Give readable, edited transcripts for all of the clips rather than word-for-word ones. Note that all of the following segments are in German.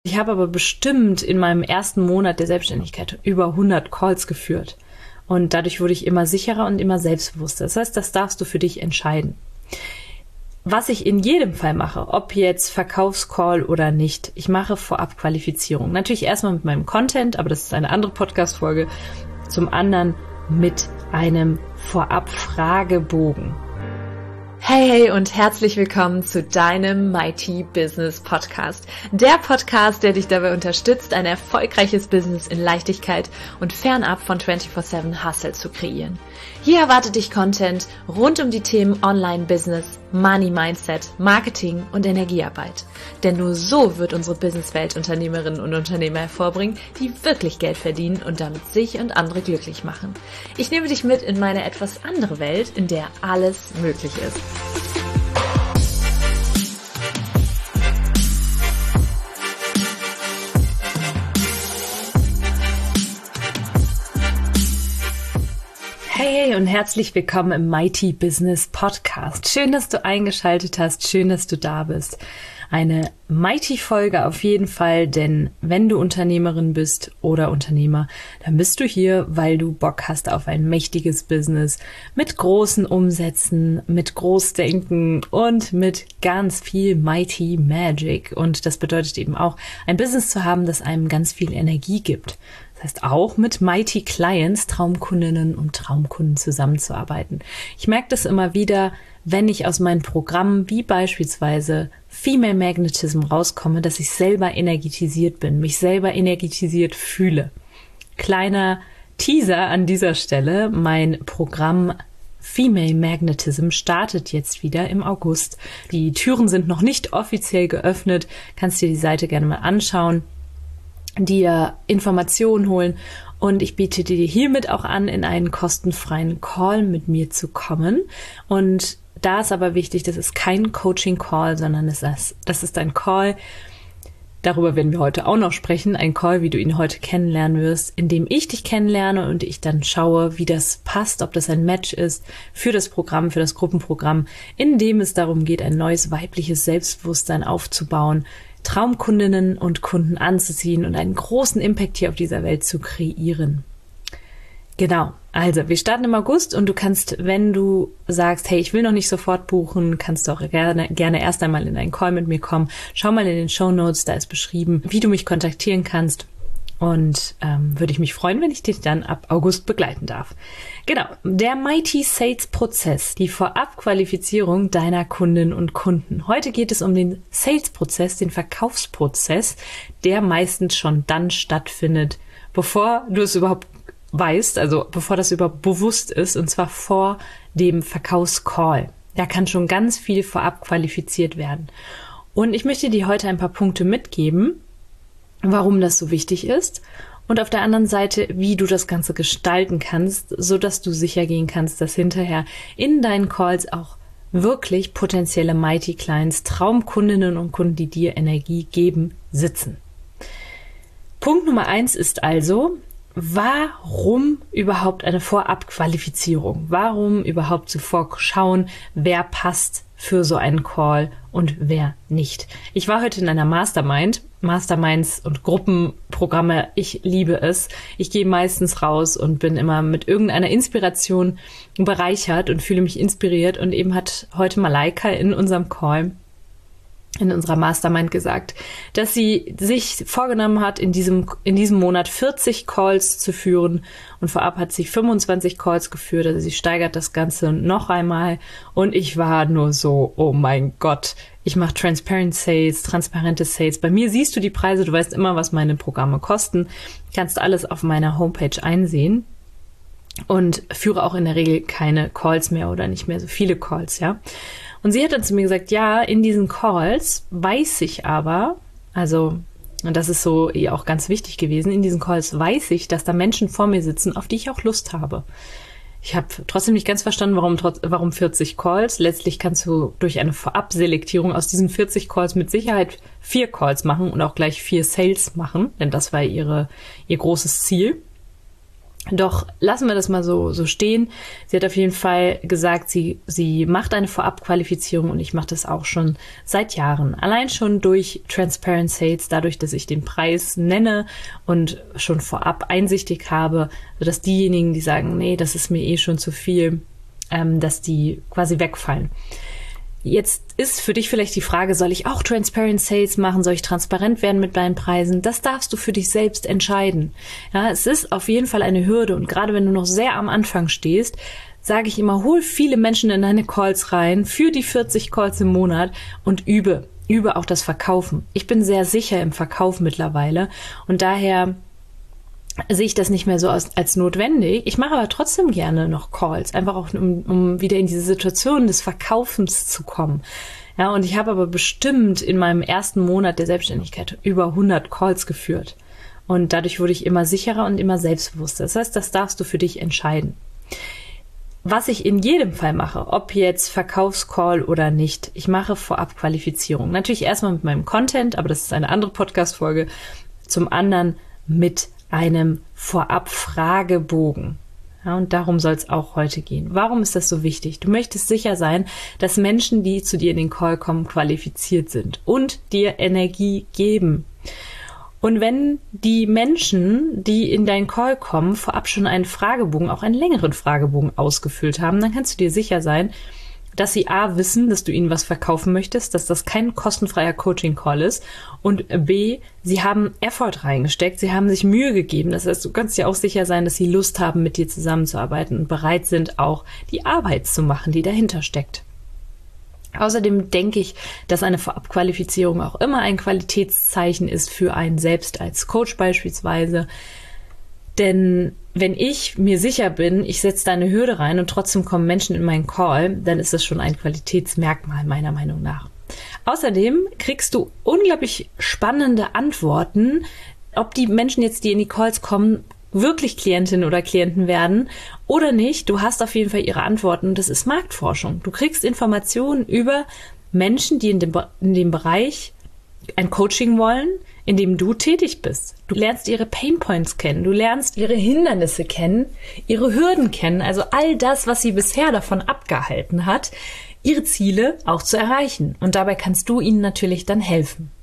Ich habe aber bestimmt in meinem ersten Monat der Selbstständigkeit über 100 Calls geführt. Und dadurch wurde ich immer sicherer und immer selbstbewusster. Das heißt, das darfst du für dich entscheiden. Was ich in jedem Fall mache, ob jetzt Verkaufscall oder nicht, ich mache Vorabqualifizierung. Natürlich erstmal mit meinem Content, aber das ist eine andere Podcast-Folge. Zum anderen mit einem Vorab-Fragebogen. Hey und herzlich willkommen zu deinem Mighty Business Podcast. Der Podcast, der dich dabei unterstützt, ein erfolgreiches Business in Leichtigkeit und fernab von 24/7 Hustle zu kreieren. Hier erwartet dich Content rund um die Themen Online-Business, Money-Mindset, Marketing und Energiearbeit. Denn nur so wird unsere Businesswelt Unternehmerinnen und Unternehmer hervorbringen, die wirklich Geld verdienen und damit sich und andere glücklich machen. Ich nehme dich mit in meine etwas andere Welt, in der alles möglich ist. Hey und herzlich willkommen im Mighty Business Podcast. Schön, dass du eingeschaltet hast, schön, dass du da bist. Eine Mighty-Folge auf jeden Fall, denn wenn du Unternehmerin bist oder Unternehmer, dann bist du hier, weil du Bock hast auf ein mächtiges Business mit großen Umsätzen, mit Großdenken und mit ganz viel Mighty Magic. Und das bedeutet eben auch, ein Business zu haben, das einem ganz viel Energie gibt. Das heißt auch mit Mighty Clients, Traumkundinnen und Traumkunden zusammenzuarbeiten. Ich merke das immer wieder, wenn ich aus meinen Programmen wie beispielsweise Female Magnetism rauskomme, dass ich selber energetisiert bin, mich selber energetisiert fühle. Kleiner Teaser an dieser Stelle, mein Programm Female Magnetism startet jetzt wieder im August. Die Türen sind noch nicht offiziell geöffnet, kannst dir die Seite gerne mal anschauen, dir Informationen holen und ich biete dir hiermit auch an, in einen kostenfreien Call mit mir zu kommen. Und da ist aber wichtig, das ist kein Coaching-Call, sondern das ist ein Call, darüber werden wir heute auch noch sprechen, ein Call, wie du ihn heute kennenlernen wirst, in dem ich dich kennenlerne und ich dann schaue, wie das passt, ob das ein Match ist für das Programm, für das Gruppenprogramm, in dem es darum geht, ein neues weibliches Selbstbewusstsein aufzubauen, Traumkundinnen und Kunden anzuziehen und einen großen Impact hier auf dieser Welt zu kreieren. Genau, also wir starten im August und du kannst, wenn du sagst, hey, ich will noch nicht sofort buchen, kannst du auch gerne erst einmal in einen Call mit mir kommen. Schau mal in den Shownotes, da ist beschrieben, wie du mich kontaktieren kannst. Und würde ich mich freuen, wenn ich dich dann ab August begleiten darf. Genau, der Mighty Sales Prozess, die Vorabqualifizierung deiner Kundinnen und Kunden. Heute geht es um den Sales Prozess, den Verkaufsprozess, der meistens schon dann stattfindet, bevor du es überhaupt weißt, also bevor das überhaupt bewusst ist, und zwar vor dem Verkaufscall. Da kann schon ganz viel vorab qualifiziert werden. Und ich möchte dir heute ein paar Punkte mitgeben, warum das so wichtig ist und auf der anderen Seite, wie du das Ganze gestalten kannst, so dass du sicher gehen kannst, dass hinterher in deinen Calls auch wirklich potenzielle Mighty Clients, Traumkundinnen und Kunden, die dir Energie geben, sitzen. Punkt Nummer 1 ist also, warum überhaupt eine Vorabqualifizierung? Warum überhaupt zuvor schauen, wer passt für so einen Call und wer nicht? Ich war heute in einer Masterminds und Gruppenprogramme, ich liebe es. Ich gehe meistens raus und bin immer mit irgendeiner Inspiration bereichert und fühle mich inspiriert. Und eben hat heute Malaika in unserem Call, in unserer Mastermind gesagt, dass sie sich vorgenommen hat, in diesem Monat 40 Calls zu führen und vorab hat sie 25 Calls geführt, also sie steigert das Ganze noch einmal und ich war nur so, oh mein Gott, ich mache transparente Sales. Bei mir siehst du die Preise, du weißt immer, was meine Programme kosten, kannst alles auf meiner Homepage einsehen und führe auch in der Regel keine Calls mehr oder nicht mehr so viele Calls, ja. Und sie hat dann zu mir gesagt, ja, in diesen Calls weiß ich aber, also, und das ist so ihr auch ganz wichtig gewesen, in diesen Calls weiß ich, dass da Menschen vor mir sitzen, auf die ich auch Lust habe. Ich habe trotzdem nicht ganz verstanden, warum 40 Calls. Letztlich kannst du durch eine Vorabselektierung aus diesen 40 Calls mit Sicherheit 4 Calls machen und auch gleich 4 Sales machen, denn das war ihr großes Ziel. Doch lassen wir das mal so stehen. Sie hat auf jeden Fall gesagt, sie macht eine Vorabqualifizierung und ich mache das auch schon seit Jahren. Allein schon durch Transparent Sales, dadurch, dass ich den Preis nenne und schon vorab einsichtig habe, sodass diejenigen, die sagen, nee, das ist mir schon zu viel, dass die quasi wegfallen. Jetzt ist für dich vielleicht die Frage, soll ich auch Transparent Sales machen? Soll ich transparent werden mit deinen Preisen? Das darfst du für dich selbst entscheiden. Ja, es ist auf jeden Fall eine Hürde und gerade wenn du noch sehr am Anfang stehst, sage ich immer, hol viele Menschen in deine Calls rein, für die 40 Calls im Monat und übe auch das Verkaufen. Ich bin sehr sicher im Verkauf mittlerweile und daher sehe ich das nicht mehr so als notwendig. Ich mache aber trotzdem gerne noch Calls, einfach auch um wieder in diese Situation des Verkaufens zu kommen. Ja, und ich habe aber bestimmt in meinem ersten Monat der Selbstständigkeit über 100 Calls geführt. Und dadurch wurde ich immer sicherer und immer selbstbewusster. Das heißt, das darfst du für dich entscheiden. Was ich in jedem Fall mache, ob jetzt Verkaufscall oder nicht, ich mache Vorabqualifizierung. Natürlich erstmal mit meinem Content, aber das ist eine andere Podcast-Folge. Zum anderen mit einem Vorab-Fragebogen. Ja, und darum soll es auch heute gehen. Warum ist das so wichtig? Du möchtest sicher sein, dass Menschen, die zu dir in den Call kommen, qualifiziert sind und dir Energie geben. Und wenn die Menschen, die in deinen Call kommen, vorab schon einen Fragebogen, auch einen längeren Fragebogen ausgefüllt haben, dann kannst du dir sicher sein, dass sie A, wissen, dass du ihnen was verkaufen möchtest, dass das kein kostenfreier Coaching-Call ist und B, sie haben Effort reingesteckt, sie haben sich Mühe gegeben. Das heißt, du kannst dir auch sicher sein, dass sie Lust haben, mit dir zusammenzuarbeiten und bereit sind, auch die Arbeit zu machen, die dahinter steckt. Außerdem denke ich, dass eine Vorabqualifizierung auch immer ein Qualitätszeichen ist für einen selbst als Coach beispielsweise. Denn wenn ich mir sicher bin, ich setze da eine Hürde rein und trotzdem kommen Menschen in meinen Call, dann ist das schon ein Qualitätsmerkmal meiner Meinung nach. Außerdem kriegst du unglaublich spannende Antworten, ob die Menschen jetzt, die in die Calls kommen, wirklich Klientinnen oder Klienten werden oder nicht. Du hast auf jeden Fall ihre Antworten. Das ist Marktforschung. Du kriegst Informationen über Menschen, die in dem Bereich ein Coaching wollen, in dem du tätig bist. Du lernst ihre Painpoints kennen, du lernst ihre Hindernisse kennen, ihre Hürden kennen, also all das, was sie bisher davon abgehalten hat, ihre Ziele auch zu erreichen. Und dabei kannst du ihnen natürlich dann helfen.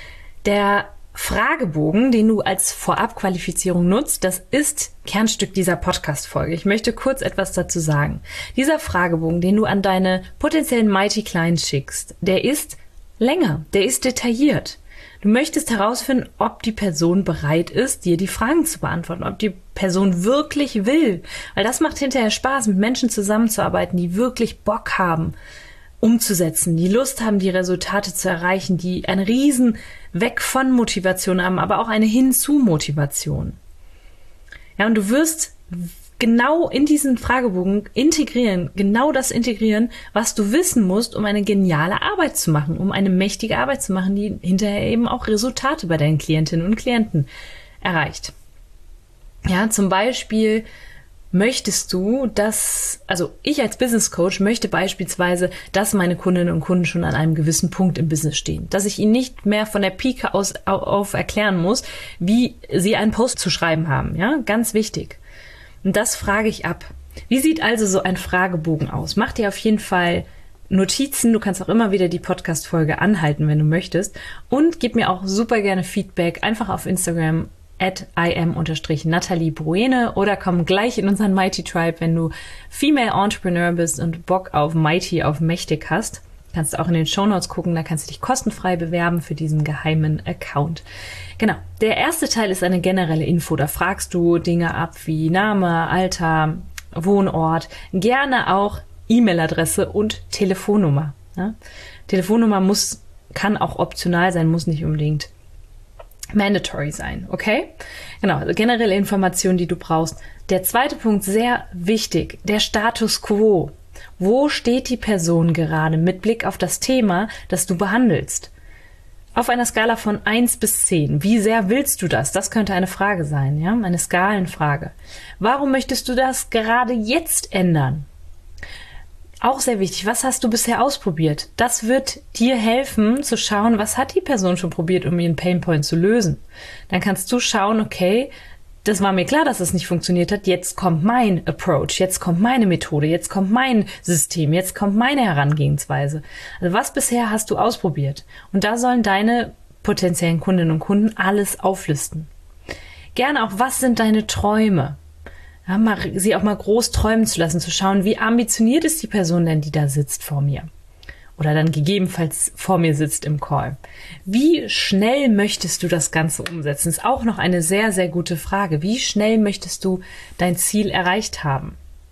Der Fragebogen, den du als Vorabqualifizierung nutzt, das ist Kernstück dieser Podcast-Folge. Ich möchte kurz etwas dazu sagen. Dieser Fragebogen, den du an deine potenziellen Mighty Clients schickst, der ist länger, der ist detailliert. Du möchtest herausfinden, ob die Person bereit ist, dir die Fragen zu beantworten, ob die Person wirklich will. Weil das macht hinterher Spaß, mit Menschen zusammenzuarbeiten, die wirklich Bock haben, umzusetzen, die Lust haben, die Resultate zu erreichen, die einen riesen Weg von Motivation haben, aber auch eine Hin-zu-Motivation. Ja, und du wirst genau in diesen Fragebogen genau das integrieren, was du wissen musst, um eine geniale Arbeit zu machen, um eine mächtige Arbeit zu machen, die hinterher eben auch Resultate bei deinen Klientinnen und Klienten erreicht. Ja, zum Beispiel möchtest du, ich als Business Coach möchte beispielsweise, dass meine Kundinnen und Kunden schon an einem gewissen Punkt im Business stehen. Dass ich ihnen nicht mehr von der Pike auf erklären muss, wie sie einen Post zu schreiben haben. Ja, ganz wichtig. Und das frage ich ab. Wie sieht also so ein Fragebogen aus? Mach dir auf jeden Fall Notizen. Du kannst auch immer wieder die Podcast-Folge anhalten, wenn du möchtest. Und gib mir auch super gerne Feedback. Einfach auf Instagram @im_Nathalie Bruene oder komm gleich in unseren Mighty Tribe, wenn du Female Entrepreneur bist und Bock auf Mighty, auf mächtig hast. Kannst du auch in den Shownotes gucken, da kannst du dich kostenfrei bewerben für diesen geheimen Account. Genau, der erste Teil ist eine generelle Info. Da fragst du Dinge ab wie Name, Alter, Wohnort, gerne auch E-Mail-Adresse und Telefonnummer. Ja? Telefonnummer kann auch optional sein, muss nicht unbedingt mandatory sein, okay? Genau, also generelle Informationen, die du brauchst. Der zweite Punkt, sehr wichtig, der Status quo. Wo steht die Person gerade mit Blick auf das Thema, das du behandelst? Auf einer Skala von 1 bis 10. Wie sehr willst du das? Das könnte eine Frage sein, ja? Eine Skalenfrage. Warum möchtest du das gerade jetzt ändern? Auch sehr wichtig, was hast du bisher ausprobiert? Das wird dir helfen zu schauen, was hat die Person schon probiert, um ihren Painpoint zu lösen. Dann kannst du schauen, okay, das war mir klar, dass es nicht funktioniert hat. Jetzt kommt mein Approach, jetzt kommt meine Methode, jetzt kommt mein System, jetzt kommt meine Herangehensweise. Also was bisher hast du ausprobiert? Und da sollen deine potenziellen Kundinnen und Kunden alles auflisten. Gerne auch, was sind deine Träume? Ja, sie auch mal groß träumen zu lassen, zu schauen, wie ambitioniert ist die Person denn, die da sitzt vor mir. Oder dann gegebenenfalls vor mir sitzt im Call. Wie schnell möchtest du das Ganze umsetzen? Ist auch noch eine sehr, sehr gute Frage. Wie schnell möchtest du dein Ziel erreicht haben?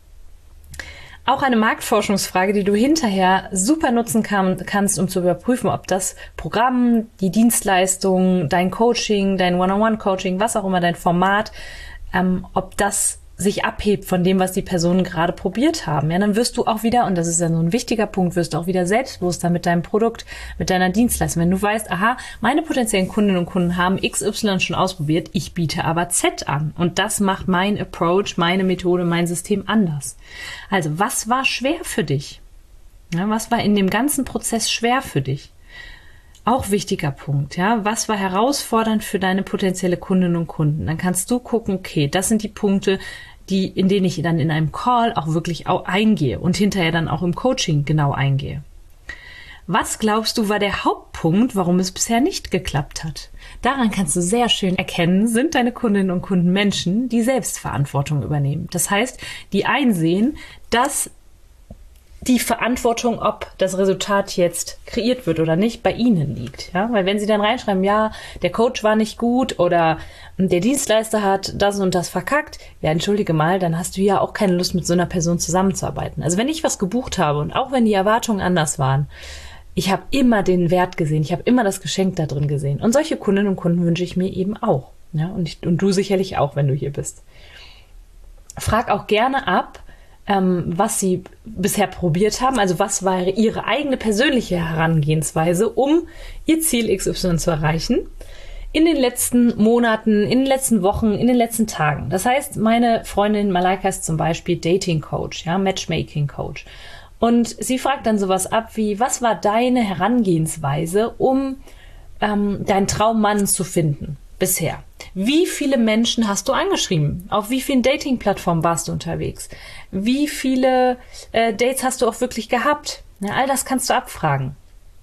Auch eine Marktforschungsfrage, die du hinterher super nutzen kannst, um zu überprüfen, ob das Programm, die Dienstleistung, dein Coaching, dein One-on-One-Coaching, was auch immer, dein Format, ob das sich abhebt von dem, was die Personen gerade probiert haben. Ja, dann wirst du auch wieder, und das ist ja so ein wichtiger Punkt, wirst du auch wieder selbstbewusster mit deinem Produkt, mit deiner Dienstleistung. Wenn du weißt, aha, meine potenziellen Kundinnen und Kunden haben XY schon ausprobiert, ich biete aber Z an. Und das macht mein Approach, meine Methode, mein System anders. Also, was war schwer für dich? Ja, was war in dem ganzen Prozess schwer für dich? Auch wichtiger Punkt, ja. Was war herausfordernd für deine potenzielle Kundinnen und Kunden? Dann kannst du gucken, okay, das sind die Punkte, in denen ich dann in einem Call auch wirklich eingehe und hinterher dann auch im Coaching genau eingehe. Was glaubst du, war der Hauptpunkt, warum es bisher nicht geklappt hat? Daran kannst du sehr schön erkennen, sind deine Kundinnen und Kunden Menschen, die Selbstverantwortung übernehmen. Das heißt, die einsehen, dass die Verantwortung, ob das Resultat jetzt kreiert wird oder nicht, bei ihnen liegt. Ja? Weil wenn sie dann reinschreiben, ja, der Coach war nicht gut oder der Dienstleister hat das und das verkackt, ja, entschuldige mal, dann hast du ja auch keine Lust, mit so einer Person zusammenzuarbeiten. Also wenn ich was gebucht habe und auch wenn die Erwartungen anders waren, ich habe immer den Wert gesehen, ich habe immer das Geschenk da drin gesehen. Und solche Kundinnen und Kunden wünsche ich mir eben auch. Ja? Und du sicherlich auch, wenn du hier bist. Frag auch gerne ab, was sie bisher probiert haben, also was war ihre eigene persönliche Herangehensweise, um ihr Ziel XY zu erreichen, in den letzten Monaten, in den letzten Wochen, in den letzten Tagen. Das heißt, meine Freundin Malaika ist zum Beispiel Dating Coach, ja, Matchmaking Coach. Und sie fragt dann sowas ab wie, was war deine Herangehensweise, um deinen Traummann zu finden bisher? Wie viele Menschen hast du angeschrieben? Auf wie vielen Dating-Plattformen warst du unterwegs? Wie viele Dates hast du auch wirklich gehabt? Ja, all das kannst du abfragen.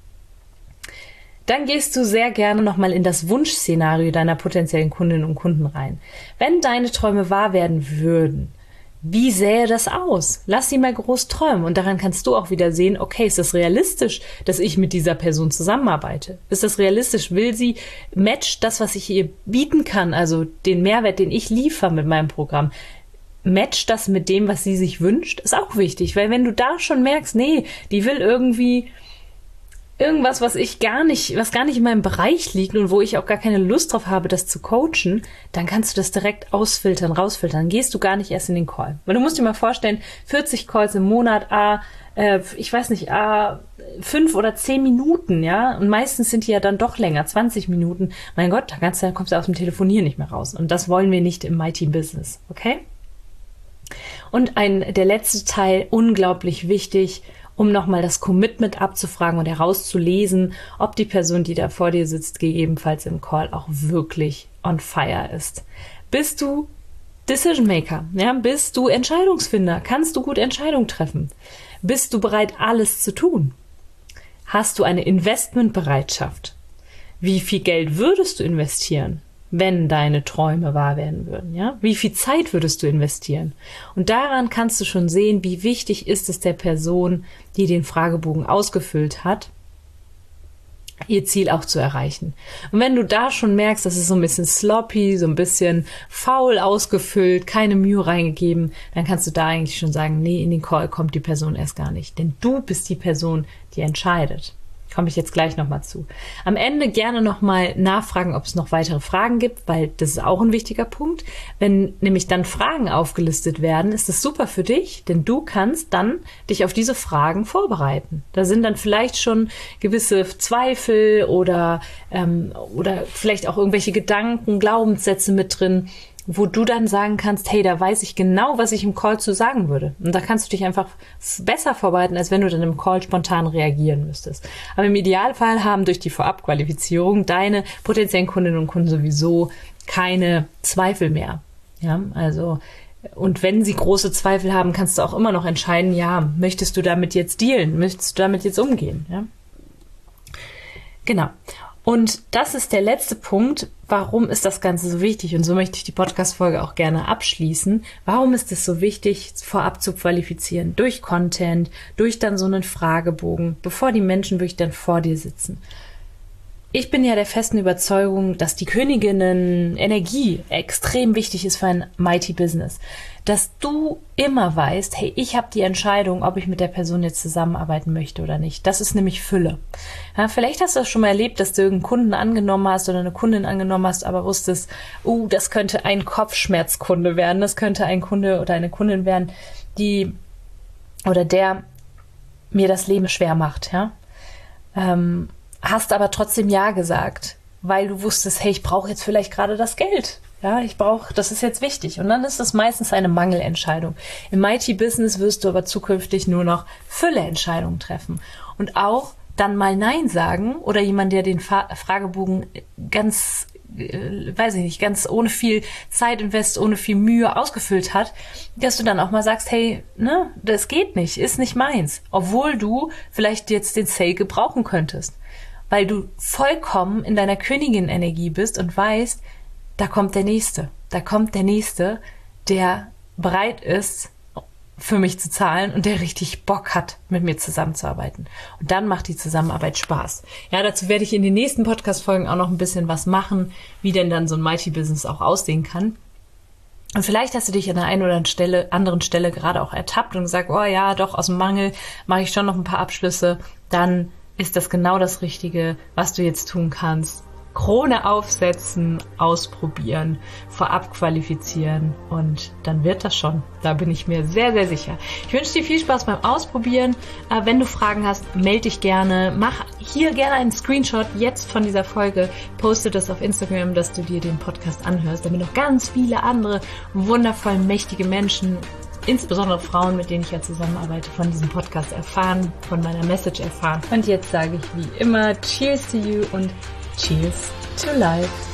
Dann gehst du sehr gerne nochmal in das Wunschszenario deiner potenziellen Kundinnen und Kunden rein. Wenn deine Träume wahr werden würden, wie sähe das aus? Lass sie mal groß träumen und daran kannst du auch wieder sehen, okay, ist das realistisch, dass ich mit dieser Person zusammenarbeite? Ist das realistisch? Will sie matcht das, was ich ihr bieten kann, also den Mehrwert, den ich liefere mit meinem Programm, matcht das mit dem, was sie sich wünscht? Ist auch wichtig, weil wenn du da schon merkst, nee, die will irgendwie irgendwas, was gar nicht in meinem Bereich liegt und wo ich auch gar keine Lust drauf habe, das zu coachen, dann kannst du das direkt rausfiltern. Dann gehst du gar nicht erst in den Call. Weil du musst dir mal vorstellen, 40 Calls im Monat, 5 oder 10 Minuten, ja, und meistens sind die ja dann doch länger, 20 Minuten. Mein Gott, dann kommst du aus dem Telefonieren nicht mehr raus. Und das wollen wir nicht im Mighty-Business, okay? Und der letzte Teil, unglaublich wichtig, um nochmal das Commitment abzufragen und herauszulesen, ob die Person, die da vor dir sitzt, gegebenenfalls im Call auch wirklich on fire ist. Bist du Decision Maker? Ja? Bist du Entscheidungsfinder? Kannst du gut Entscheidungen treffen? Bist du bereit, alles zu tun? Hast du eine Investmentbereitschaft? Wie viel Geld würdest du investieren, wenn deine Träume wahr werden würden, ja? Wie viel Zeit würdest du investieren? Und daran kannst du schon sehen, wie wichtig ist es der Person, die den Fragebogen ausgefüllt hat, ihr Ziel auch zu erreichen. Und wenn du da schon merkst, das ist so ein bisschen sloppy, so ein bisschen faul ausgefüllt, keine Mühe reingegeben, dann kannst du da eigentlich schon sagen, nee, in den Call kommt die Person erst gar nicht. Denn du bist die Person, die entscheidet. Komme ich jetzt gleich nochmal zu. Am Ende gerne nochmal nachfragen, ob es noch weitere Fragen gibt, weil das ist auch ein wichtiger Punkt. Wenn nämlich dann Fragen aufgelistet werden, ist das super für dich, denn du kannst dann dich auf diese Fragen vorbereiten. Da sind dann vielleicht schon gewisse Zweifel oder vielleicht auch irgendwelche Gedanken, Glaubenssätze mit drin, wo du dann sagen kannst, hey, da weiß ich genau, was ich im Call zu sagen würde. Und da kannst du dich einfach besser vorbereiten, als wenn du dann im Call spontan reagieren müsstest. Aber im Idealfall haben durch die Vorabqualifizierung deine potenziellen Kundinnen und Kunden sowieso keine Zweifel mehr. Ja, also, und wenn sie große Zweifel haben, kannst du auch immer noch entscheiden, ja, möchtest du damit jetzt dealen? Möchtest du damit jetzt umgehen? Ja? Genau. Und das ist der letzte Punkt. Warum ist das Ganze so wichtig? Und so möchte ich die Podcast-Folge auch gerne abschließen. Warum ist es so wichtig, vorab zu qualifizieren? Durch Content, durch dann so einen Fragebogen, bevor die Menschen wirklich dann vor dir sitzen. Ich bin ja der festen Überzeugung, dass die Königinnen-Energie extrem wichtig ist für ein Mighty-Business. Dass du immer weißt, hey, ich habe die Entscheidung, ob ich mit der Person jetzt zusammenarbeiten möchte oder nicht. Das ist nämlich Fülle. Ja, vielleicht hast du das schon mal erlebt, dass du irgendeinen Kunden angenommen hast oder eine Kundin angenommen hast, aber wusstest, das könnte ein Kopfschmerzkunde werden, das könnte ein Kunde oder eine Kundin werden, die oder der mir das Leben schwer macht, ja. Hast aber trotzdem Ja gesagt, weil du wusstest, hey, ich brauche jetzt vielleicht gerade das Geld. Ja, das ist jetzt wichtig. Und dann ist es meistens eine Mangelentscheidung. Im Mighty-Business wirst du aber zukünftig nur noch Fülle-Entscheidungen treffen. Und auch dann mal Nein sagen oder jemand, der den Fragebogen ganz ohne viel Zeitinvest, ohne viel Mühe ausgefüllt hat, dass du dann auch mal sagst, hey, das geht nicht, ist nicht meins. Obwohl du vielleicht jetzt den Sale gebrauchen könntest. Weil du vollkommen in deiner Königin-Energie bist und weißt, da kommt der Nächste, der bereit ist, für mich zu zahlen und der richtig Bock hat, mit mir zusammenzuarbeiten. Und dann macht die Zusammenarbeit Spaß. Ja, dazu werde ich in den nächsten Podcast-Folgen auch noch ein bisschen was machen, wie denn dann so ein Mighty-Business auch aussehen kann. Und vielleicht hast du dich an der einen oder anderen Stelle gerade auch ertappt und gesagt, oh ja, doch, aus dem Mangel mache ich schon noch ein paar Abschlüsse. Dann ist das genau das Richtige, was du jetzt tun kannst. Krone aufsetzen, ausprobieren, vorab qualifizieren und dann wird das schon. Da bin ich mir sehr, sehr sicher. Ich wünsche dir viel Spaß beim Ausprobieren. Wenn du Fragen hast, melde dich gerne. Mach hier gerne einen Screenshot jetzt von dieser Folge. Poste das auf Instagram, dass du dir den Podcast anhörst, damit noch ganz viele andere wundervoll mächtige Menschen, insbesondere Frauen, mit denen ich ja zusammenarbeite, von diesem Podcast erfahren, von meiner Message erfahren. Und jetzt sage ich wie immer, cheers to you und cheers to life.